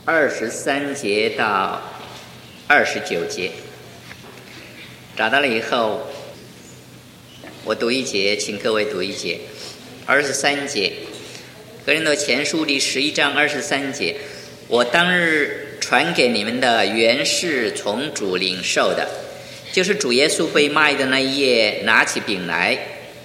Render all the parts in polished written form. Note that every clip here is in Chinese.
23节到29节。找到了以后，我读一节，请各位读一节。23节，哥林多前书第11章23节，我当日传给你们的原是从主领受的，就是主耶稣被卖的那一夜，拿起饼来，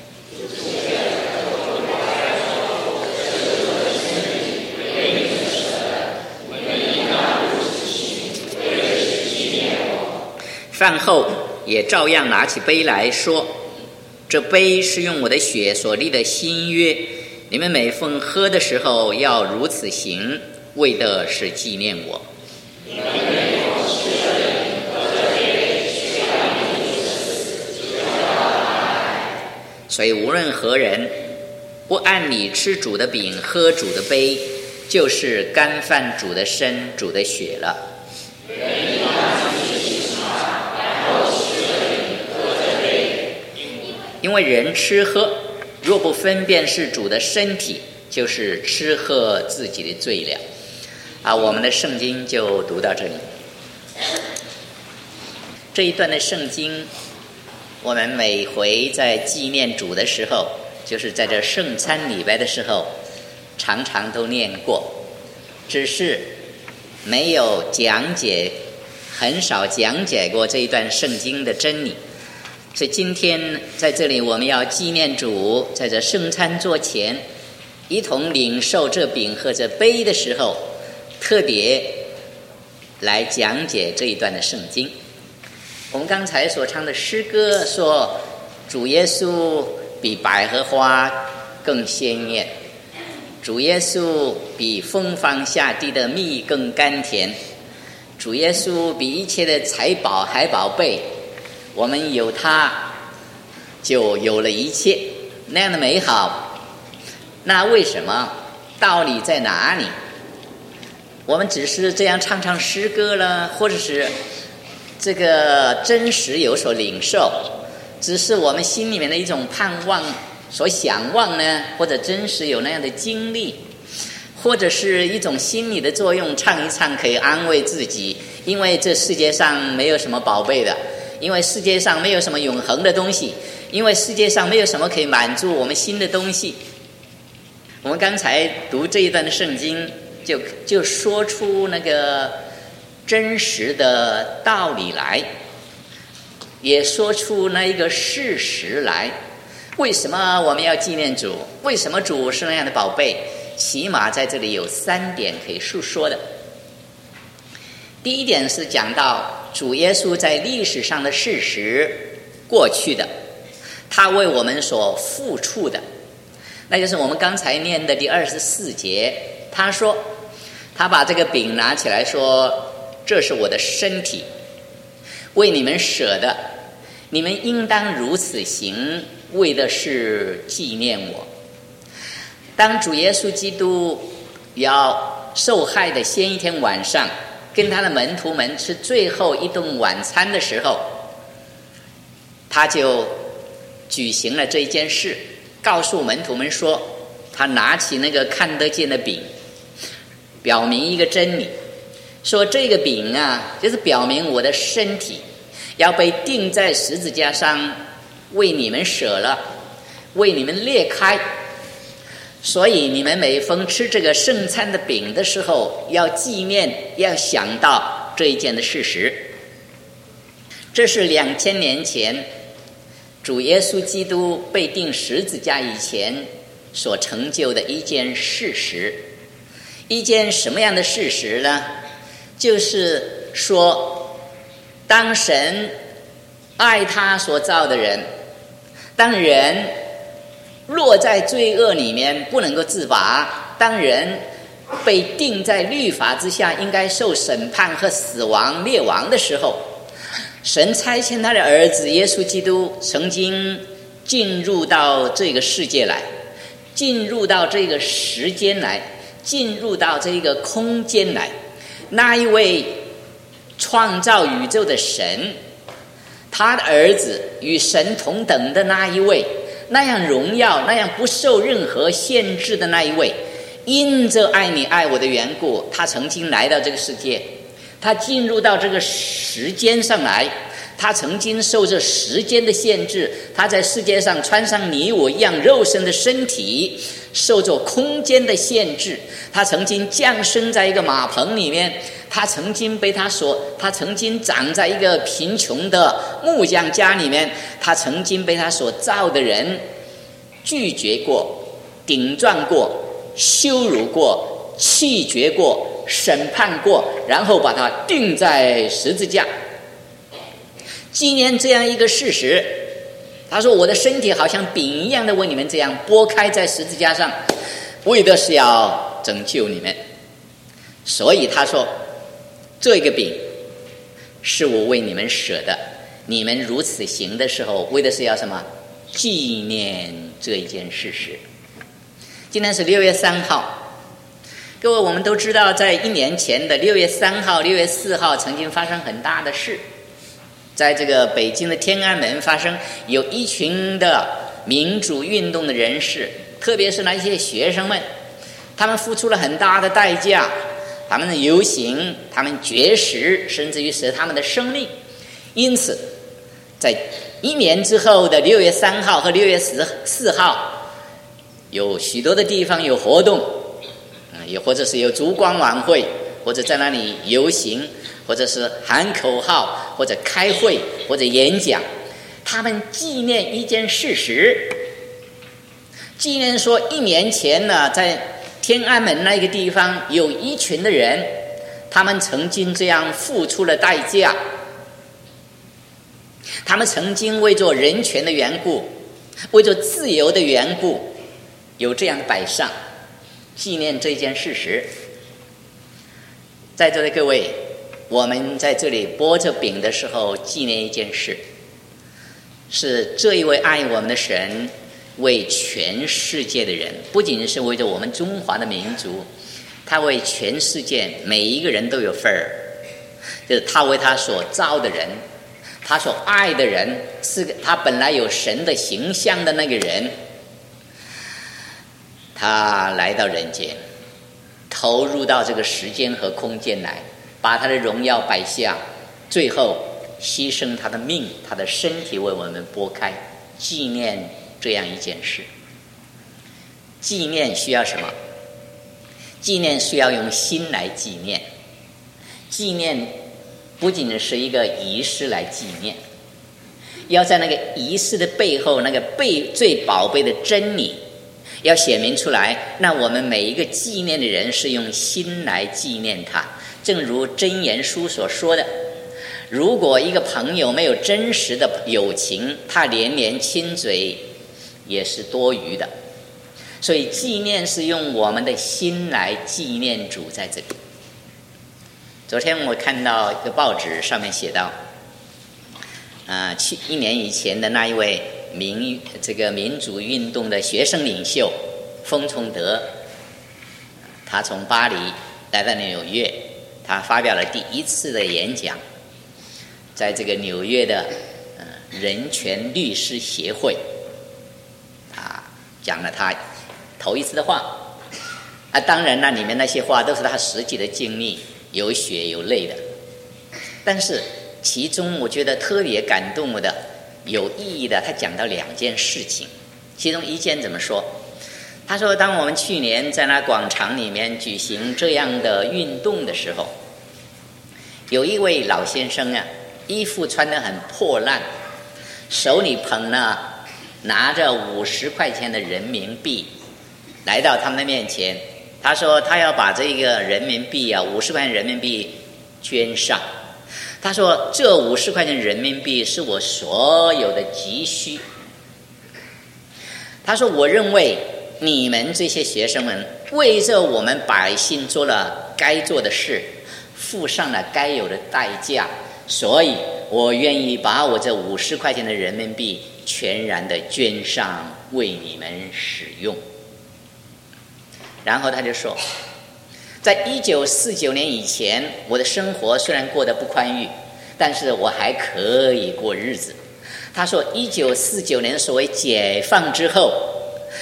饭后也照样拿起杯来说，这杯是用我的血所立的新约，你们每逢喝的时候要如此行，为的是纪念我。所以无论何人不按理吃主的饼喝主的杯，就是干犯主的身主的血了。因为人吃喝若不分辨是主的身体，就是吃喝自己的罪了。我们的圣经就读到这里。这一段的圣经，我们每回在纪念主的时候，就是在这圣餐礼拜的时候，常常都念过，只是没有讲解，很少讲解过这一段圣经的真理。所以今天在这里我们要纪念主，在这圣餐桌前一同领受这饼和这杯的时候，特别来讲解这一段的圣经。我们刚才所唱的诗歌说，主耶稣比百合花更鲜艳，主耶稣比风放下地的蜜更甘甜，主耶稣比一切的财宝还宝贝，我们有它就有了一切，那样的美好。那为什么？道理在哪里？我们只是这样唱唱诗歌了，或者是这个真实有所领受，只是我们心里面的一种盼望所想望呢，或者真实有那样的经历，或者是一种心理的作用，唱一唱可以安慰自己，因为这世界上没有什么宝贝的，因为世界上没有什么永恒的东西，因为世界上没有什么可以满足我们心的东西。我们刚才读这一段的圣经，就说出那个真实的道理来，也说出那一个事实来。为什么我们要纪念主？为什么主是那样的宝贝？起码在这里有3点可以述说的。第一点是讲到主耶稣在历史上的事实，过去的，他为我们所付出的，那就是我们刚才念的第24节，他说他把这个饼拿起来说，这是我的身体，为你们舍的，你们应当如此行，为的是纪念我。当主耶稣基督要受害的先一天晚上，跟他的门徒们吃最后一顿晚餐的时候，他就举行了这一件事，告诉门徒们说，他拿起那个看得见的饼，表明一个真理，说这个饼啊，就是表明我的身体要被钉在十字架上，为你们舍了，为你们裂开。所以你们每逢吃这个圣餐的饼的时候，要纪念，要想到这一件的事实。这是2000年前主耶稣基督被钉十字架以前所成就的一件事实。一件什么样的事实呢？就是说，当神爱他所造的人，当人落在罪恶里面不能够自拔，当人被钉在律法之下，应该受审判和死亡灭亡的时候，神差遣他的儿子耶稣基督曾经进入到这个世界来，进入到这个时间来，进入到这个空间来。那一位创造宇宙的神，他的儿子与神同等的那一位，那样荣耀，那样不受任何限制的那一位， 因着爱你爱我的缘故，他曾经来到这个世界，他进入到这个时间上来，他曾经受着时间的限制，他在世界上穿上你我一样肉身的身体，受着空间的限制，他曾经降生在一个马棚里面，他曾经长在一个贫穷的木匠家里面，他曾经被他所造的人拒绝过、顶撞过、羞辱过、弃绝过、审判过，然后把他钉在十字架。纪念这样一个事实，他说我的身体好像饼一样的为你们这样剥开在十字架上，为的是要拯救你们。所以他说这个饼是我为你们舍的，你们如此行的时候，为的是要什么？纪念这一件事实。今天是6月3号，各位我们都知道，在1年前的6月3号、6月4号曾经发生很大的事，在这个北京的天安门发生，有一群的民主运动的人士，特别是那些学生们，他们付出了很大的代价，他们的游行，他们绝食，甚至于舍他们的生命。因此在1年之后的6月3号和6月4号，有许多的地方有活动，也或者是有烛光晚会，或者在那里游行，或者是喊口号，或者开会，或者演讲。他们纪念一件事实，纪念说1年前呢，在天安门那个地方有一群的人，他们曾经这样付出了代价，他们曾经为着人权的缘故，为着自由的缘故，有这样的摆上，纪念这件事实。在座的各位，我们在这里剥着饼的时候，纪念一件事，是这一位爱我们的神为全世界的人，不仅是为着我们中华的民族，他为全世界每一个人都有份儿，就是他为他所造的人，他所爱的人，是他本来有神的形象的那个人，他来到人间，投入到这个时间和空间来，把他的荣耀摆下，最后牺牲他的命，他的身体为我们剥开，纪念这样一件事。纪念需要什么？纪念需要用心来纪念。纪念不仅仅是一个仪式来纪念，要在那个仪式的背后，那个最宝贝的真理要显明出来。那我们每一个纪念的人是用心来纪念他，正如箴言书所说的，如果一个朋友没有真实的友情，他连连亲嘴也是多余的。所以纪念是用我们的心来纪念主在这里。昨天我看到一个报纸上面写到1年以前的那一位民主运动的学生领袖封崇德，他从巴黎来到纽约，他发表了第1次的演讲，在这个纽约的人权律师协会，他讲了他头一次的话。当然那里面那些话都是他实际的经历，有血有泪的。但是其中我觉得特别感动的、有意义的，他讲到2件事情。其中一件怎么说？他说当我们去年在那广场里面举行这样的运动的时候，有一位老先生衣服穿得很破烂，手里拿着50块钱的人民币来到他们的面前。他说他要把这个人民币50块钱人民币捐上。他说这50块钱人民币是我所有的积蓄。他说我认为你们这些学生们为着我们百姓做了该做的事，付上了该有的代价，所以我愿意把我这50块钱的人民币全然的捐上，为你们使用。然后他就说，在1949年以前，我的生活虽然过得不宽裕，但是我还可以过日子。他说1949年所谓解放之后，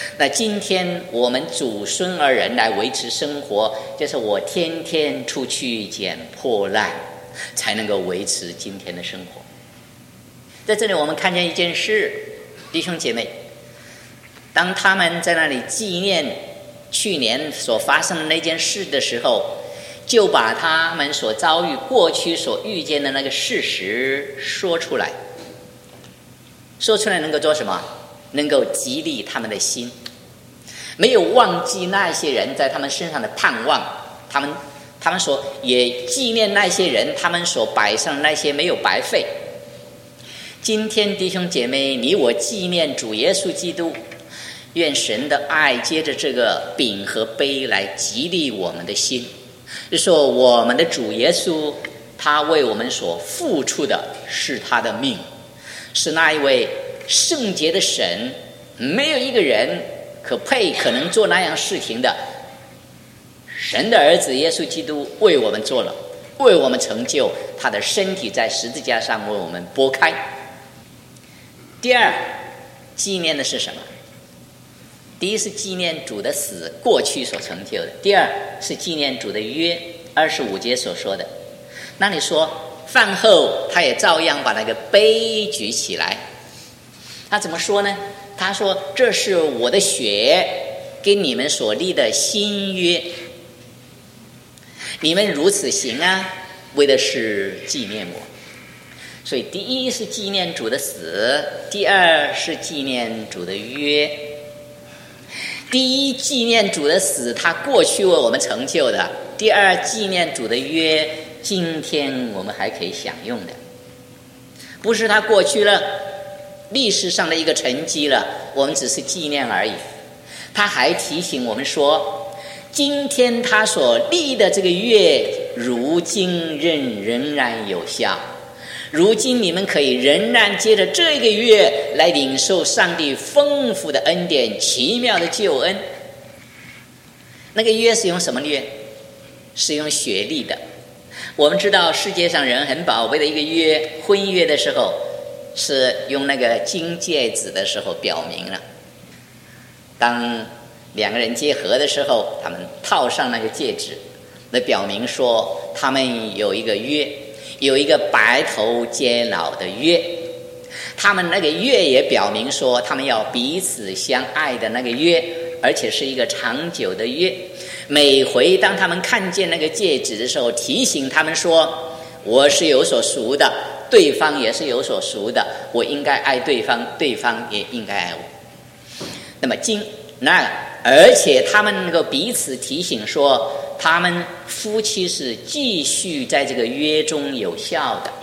那今天我们祖孙二人来维持生活，就是我天天出去捡破烂，才能够维持今天的生活。在这里我们看见一件事，弟兄姐妹，当他们在那里纪念去年所发生的那件事的时候，就把他们所遭遇过去所遇见的那个事实说出来。说出来能够做什么？能够激励他们的心，没有忘记那些人在他们身上的盼望，他们所也纪念那些人，他们所摆上的那些没有白费。今天弟兄姐妹，你我纪念主耶稣基督，愿神的爱接着这个饼和杯来激励我们的心，就说我们的主耶稣，他为我们所付出的是他的命，是那一位圣洁的神，没有一个人可能做那样事情的。神的儿子耶稣基督为我们做了，为我们成就，他的身体在十字架上为我们拨开。第二，纪念的是什么？第一是纪念主的死，过去所成就的；第二是纪念主的约，25节所说的。那你说饭后他也照样把那个杯举起来，他怎么说呢？他说这是我的血，跟你们所立的新约，你们如此行啊，为的是纪念我。所以第一是纪念主的死，第二是纪念主的约。第一纪念主的死，他过去为我们成就的；第二纪念主的约，今天我们还可以享用的。不是他过去了历史上的一个成绩了，我们只是纪念而已。他还提醒我们说，今天他所立的这个约，如今仍然有效。如今你们可以仍然接着这个约来领受上帝丰富的恩典，奇妙的救恩。那个约是用什么约？是用血立的。我们知道世界上人很宝贝的一个约，婚约的时候是用那个金戒指的时候表明了。当两个人结合的时候，他们套上那个戒指，来表明说他们有一个约，有一个白头偕老的约。他们那个约也表明说他们要彼此相爱的那个约，而且是一个长久的约。每回当他们看见那个戒指的时候，提醒他们说，我是有所赎的，对方也是有所赎的，我应该爱对方，对方也应该爱我。那么而且他们能够彼此提醒说，他们夫妻是继续在这个约中有效的。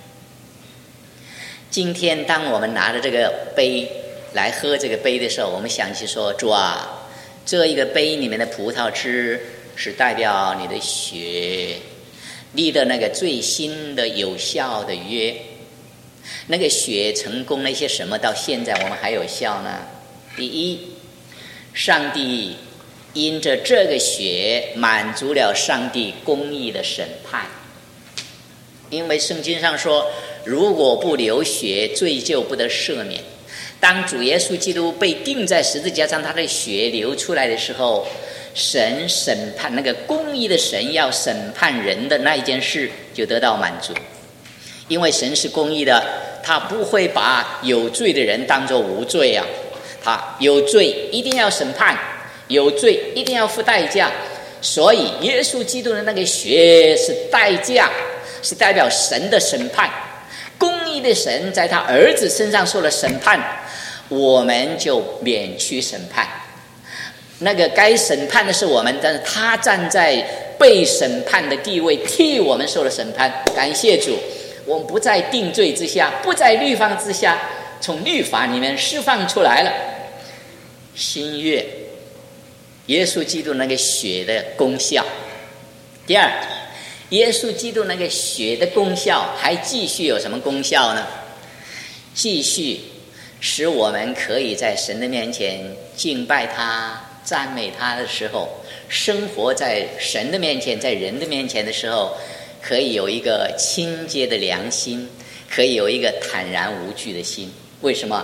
今天当我们拿着这个杯来喝这个杯的时候，我们想起说，主啊，这一个杯里面的葡萄汁是代表你的血立的那个最新的有效的约。那个血成功了一些什么，到现在我们还有效呢？第一，上帝因着这个血满足了上帝公义的审判。因为圣经上说，如果不流血，罪就不得赦免。当主耶稣基督被钉在十字架上，他的血流出来的时候，神审判，那个公义的神要审判人的那一件事就得到满足。因为神是公义的，他不会把有罪的人当作无罪啊，他有罪一定要审判，有罪一定要付代价。所以耶稣基督的那个血是代价，是代表神的审判。公义的神在他儿子身上受了审判，我们就免去审判。那个该审判的是我们，但是他站在被审判的地位，替我们受了审判。感谢主，我们不在定罪之下，不在律法之下，从律法里面释放出来了。新约，耶稣基督那个血的功效。第二，耶稣基督那个血的功效还继续有什么功效呢？继续使我们可以在神的面前敬拜他、赞美他的时候，生活在神的面前，在人的面前的时候，可以有一个清洁的良心，可以有一个坦然无惧的心。为什么？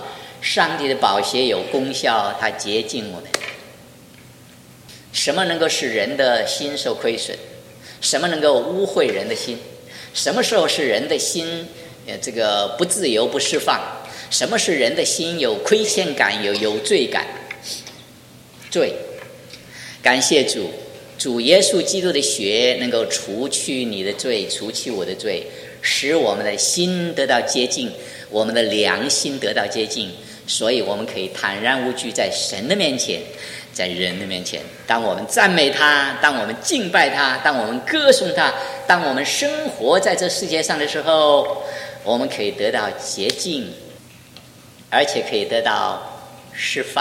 上帝的宝血有功效，它洁净我们。什么能够使人的心受亏损？什么能够污秽人的心？什么时候是人的心这个不自由不释放？什么是人的心有亏欠感有罪感？罪。感谢主，主耶稣基督的血能够除去你的罪，除去我的罪，使我们的心得到洁净，我们的良心得到洁净，所以我们可以坦然无惧在神的面前，在人的面前。当我们赞美他，当我们敬拜他，当我们歌颂他，当我们生活在这世界上的时候，我们可以得到洁净，而且可以得到释放。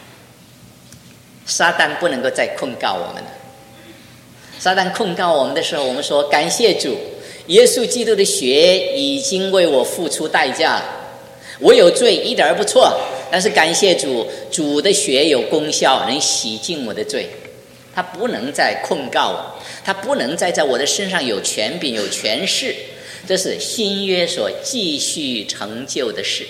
撒旦不能够再控告我们了。撒旦控告我们的时候，我们说感谢主，耶稣基督的血已经为我付出代价了。我有罪一点不错，但是感谢主，主的血有功效，能洗净我的罪。他不能再控告我，他不能再在我的身上有权柄有权势。这是新约所继续成就的事。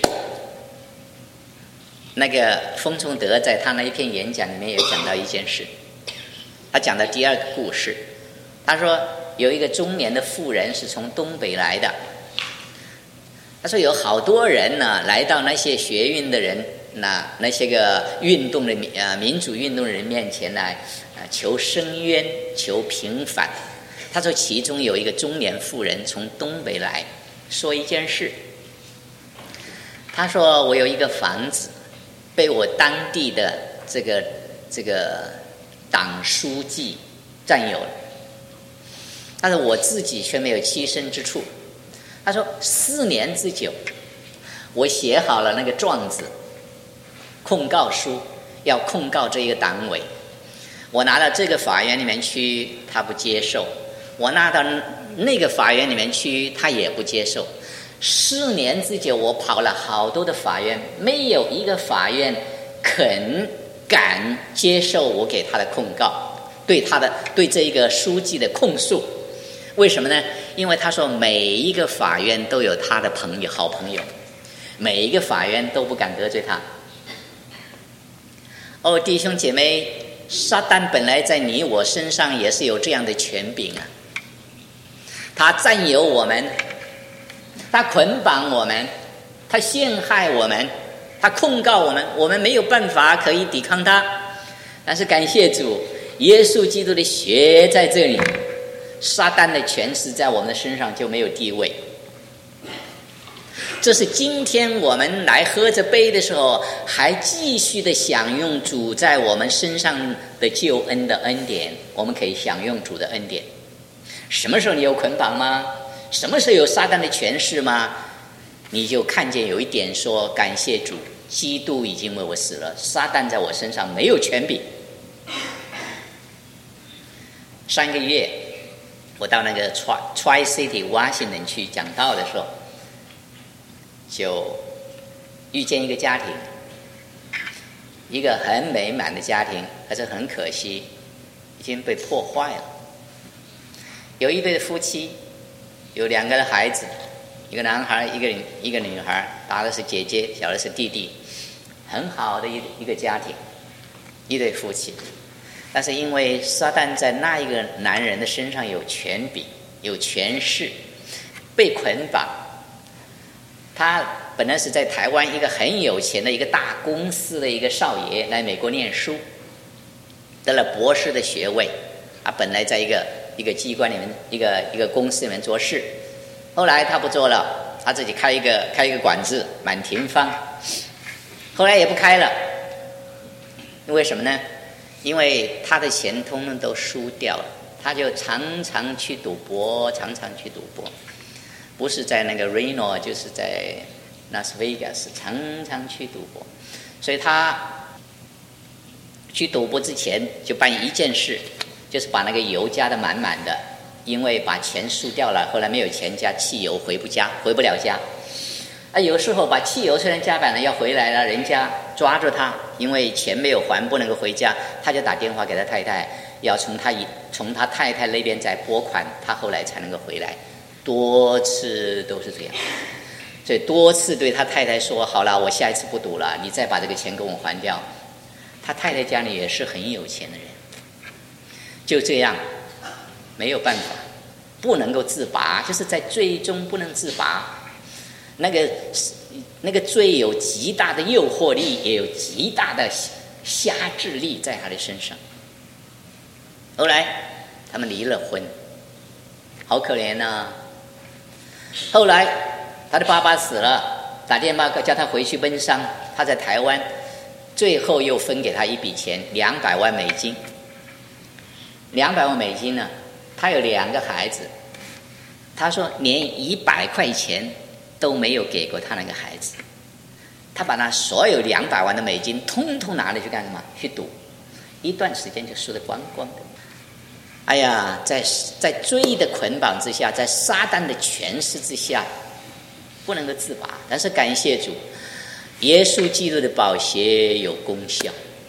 那个封崇德在他那一篇演讲里面也讲到一件事，他讲到第二个故事。他说有一个中年的妇人是从东北来的，他说有好多人呢来到那些学运的人，那些个运动的民主运动的人面前来求伸冤求平反。他说其中有一个中年妇人从东北来，说一件事。他说我有一个房子被我当地的这个党书记占有了，但是我自己却没有栖身之处。他说4年之久，我写好了那个状子控告书，要控告这一个党委。我拿到这个法院里面去，他不接受；我拿到那个法院里面去，他也不接受。4年之久，我跑了好多的法院，没有一个法院敢接受我给他的控告，对这一个书记的控诉。为什么呢？因为他说每一个法院都有他的好朋友，每一个法院都不敢得罪他。弟兄姐妹，撒旦本来在你我身上也是有这样的权柄啊，他占有我们，他捆绑我们，他陷害我们，他控告我们，我们没有办法可以抵抗他。但是感谢主，耶稣基督的血在这里，撒旦的权势在我们的身上就没有地位。这是今天我们来喝着杯的时候，还继续的享用主在我们身上的救恩的恩典，我们可以享用主的恩典。什么时候你有捆绑吗？什么时候有撒旦的权势吗？你就看见有一点说感谢主，基督已经为我死了，撒旦在我身上没有权柄。上个月我到那个 Tri-City Washington 去讲道的时候，就遇见一个家庭，一个很美满的家庭，可是很可惜已经被破坏了。有一对夫妻，有2个孩子，一个男孩一个女孩，大的是姐姐，小的是弟弟，很好的一个家庭，一对夫妻。但是因为撒旦在那一个男人的身上有权柄有权势，被捆绑。他本来是在台湾一个很有钱的一个大公司的一个少爷，来美国念书，得了博士的学位。他本来在一个机关里面一个公司里面做事，后来他不做了，他自己开一个馆子满庭芳，后来也不开了。为什么呢？因为他的钱通通都输掉了，他就常常去赌博，不是在那个 Reno 就是在拉斯维加斯，常常去赌博。所以他去赌博之前就办一件事，就是把那个油加得满满的，因为把钱输掉了，后来没有钱加汽油回不了家。有时候把汽油虽然加满了要回来了，人家抓住他，因为钱没有还不能够回家，他就打电话给他太太，要从他太太那边再拨款，他后来才能够回来。多次都是这样。 所以多次对他太太说：“好了，我下一次不赌了，你再把这个钱给我还掉。”他太太家里也是很有钱的人，就这样没有办法，不能够自拔，就是在罪中不能自拔。那个罪有极大的诱惑力，也有极大的辖制力在他的身上。后来他们离了婚，好可怜啊。后来他的爸爸死了，打电话叫他回去奔丧，他在台湾，最后又分给他一笔钱，200万美金。200万美金呢，他有2个孩子，他说连100块钱都没有给过他那个孩子，他把他所有200万的美金通通拿了去干什么？去赌，一段时间就输得光光的。哎呀，在罪的捆绑之下，在撒旦的权势之下，不能够自拔。但是感谢主，耶稣基督的宝血有功效，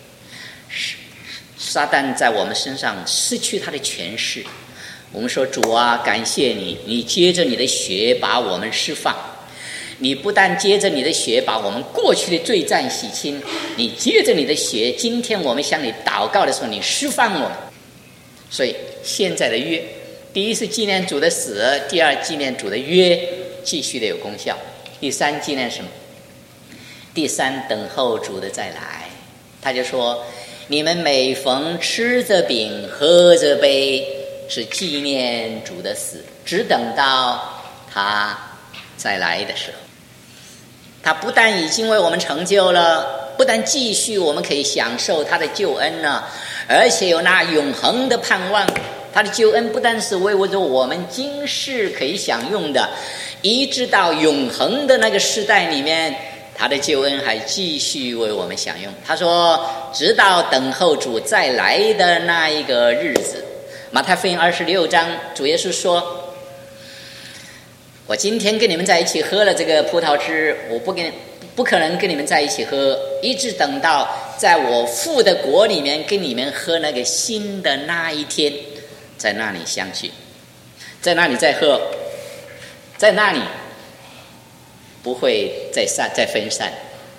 撒旦在我们身上失去他的权势。我们说主啊，感谢你，你接着你的血把我们释放。你不但接着你的血把我们过去的罪债洗清，你接着你的血，今天我们向你祷告的时候，你释放我们。所以现在的约，第一是纪念主的死，第二纪念主的约继续的有功效，第三纪念什么？第三等候主的再来。他就说，你们每逢吃着饼喝着杯，是纪念主的死，只等到他再来的时候。他不但已经为我们成就了，不但继续我们可以享受他的救恩了，而且有那永恒的盼望。他的救恩不但是为我们今世可以享用的，一直到永恒的那个时代里面，他的救恩还继续为我们享用。他说直到等候主再来的那一个日子。马太福音26章，主耶稣说，我今天跟你们在一起喝了这个葡萄汁，我不可能跟你们在一起喝，一直等到在我父的国里面跟你们喝那个新的那一天，在那里相聚，在那里再喝，在那里不会再分散。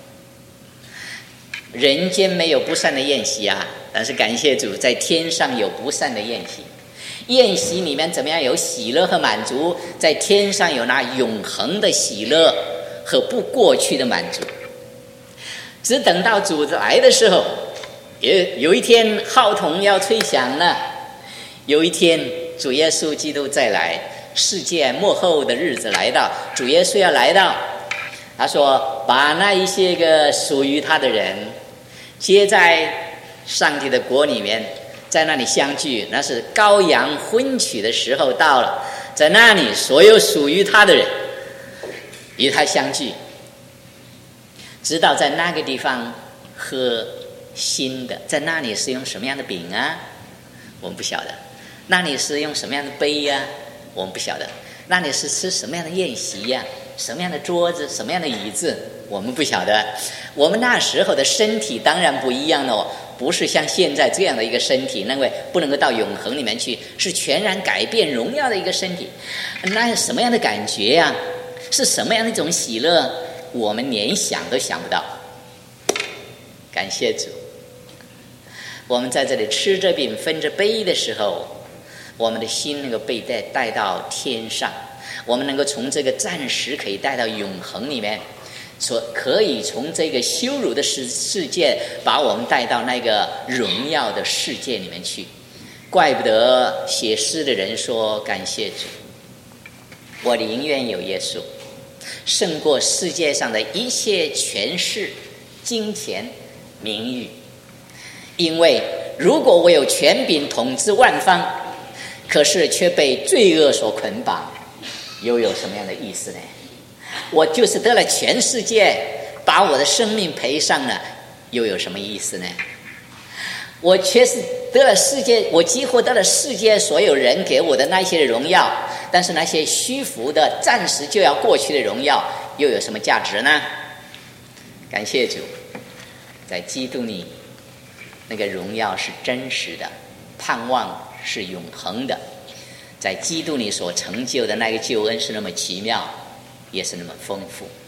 人间没有不散的宴席啊，但是感谢主，在天上有不散的宴席。宴席里面怎么样？有喜乐和满足，在天上有那永恒的喜乐和不过去的满足。只等到主来的时候，有一天号筒要吹响了，有一天主耶稣基督再来，世界末后的日子来到，主耶稣要来到，他说把那一些个属于他的人接在上帝的国里面，在那里相聚，那是羔羊婚娶的时候到了，在那里所有属于他的人与他相聚，知道在那个地方喝新的。在那里是用什么样的饼啊？我们不晓得。那里是用什么样的杯呀？我们不晓得。那里是吃什么样的宴席呀？什么样的桌子，什么样的椅子，我们不晓得。我们那时候的身体当然不一样了，不是像现在这样的一个身体，因为不能够到永恒里面去，是全然改变荣耀的一个身体。那什么样的感觉呀？是什么样的一种喜乐？我们连想都想不到。感谢主，我们在这里吃着饼分着杯的时候，我们的心能够被带到天上，我们能够从这个暂时可以带到永恒里面，可以从这个羞辱的世界把我们带到那个荣耀的世界里面去。怪不得写诗的人说，感谢主，我宁愿有耶稣胜过世界上的一切权势、金钱、名誉。因为如果我有权柄统治万方，可是却被罪恶所捆绑，又有什么样的意思呢？我就是得了全世界，把我的生命赔上了，又有什么意思呢？我却是得了世界，我几乎得了世界所有人给我的那些荣耀，但是那些虚浮的暂时就要过去的荣耀又有什么价值呢？感谢主，在基督里那个荣耀是真实的，盼望是永恒的，在基督里所成就的那个救恩是那么奇妙， 也是那么丰富。